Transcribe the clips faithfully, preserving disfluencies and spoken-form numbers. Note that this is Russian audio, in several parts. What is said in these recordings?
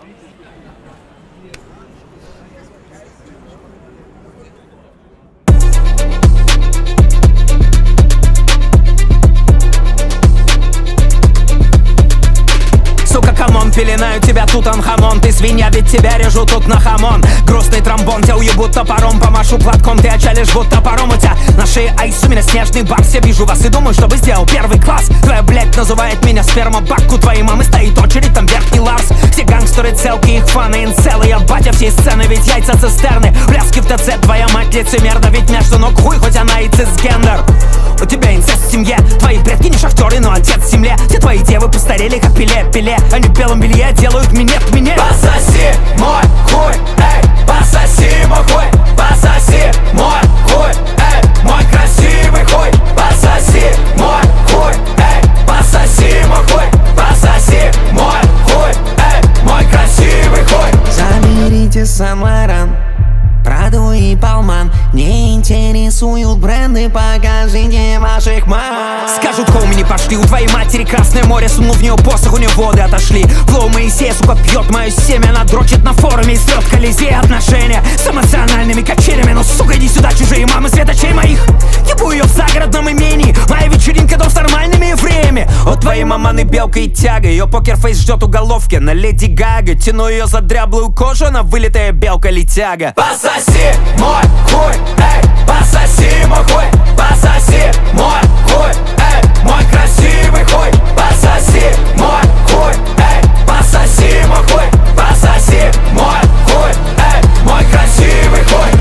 Пеленаю тебя, Тутанхамон. Ты свинья, ведь тебя режу тут на хамон. Грустный тромбон, тебя уебут топором. Помашу платком, ты отчалишь будто паром. У тебя на шее айс, у меня снежный барс. Я вижу вас и думаю, чтобы сделал первый класс. Твоя блядь называет меня спермобак. У твоей мамы стоит очередь, там верхний Ларс. Все гангстеры, целки, их фаны, инцелы. Я батя всей сцены, ведь яйца цистерны. Пляски в ТЦ, твоя мать лицемерна. Ведь между ног хуй, хоть она и цисгендер. У тебя инцест в семье, твои предки не шахтеры, но отец в земле. Все твои девы постарели, как пиле-пиле. Они в белом белье делают минет мне. Пососи мой хуй, эй, пососи мой хуй, пососи мой хуй, эй, мой красивый хуй, пососи мой хуй, эй, пососи мой хуй, пососи мой хуй, эй, мой красивый хуй. Заберите Сен-Лоран, Праду и Балман. Не интересуют бренды, покажите ваших мам. Скажут, хоуми, не пошли. У твоей матери Красное море, сунул в нее посох, у нее воды отошли. Флоу Моисея, сука, пьет мое семя. Она дрочит на форуме и срет Колизей. Отношения с эмоциональными качелями. Но, сука, иди сюда, чужие мамы светочей моих. Ебу ее в загородном имении. Моя вечеринка, дом с нормальными евреями. От твоей маманы белка и тяга. Ее покерфейс ждет уголовки на Леди Гага. Тяну ее за дряблую кожу, она вылитая белка-летяга. Пососи мой хуй, эй, пососи мой хуй, пососи мой хуй, эй, мой красивый хуй, пососи мой хуй, эй, пососи мой хуй, пососи мой хуй, эй, мой красивый хуй.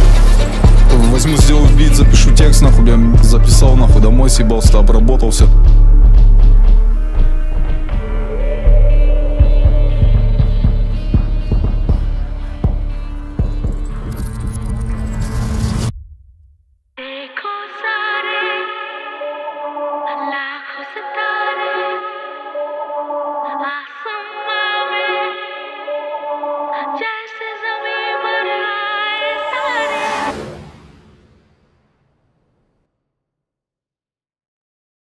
Возьму, сделаю бит, запишу текст, нахуй, бля, записал, нахуй, домой съебался, обработал все.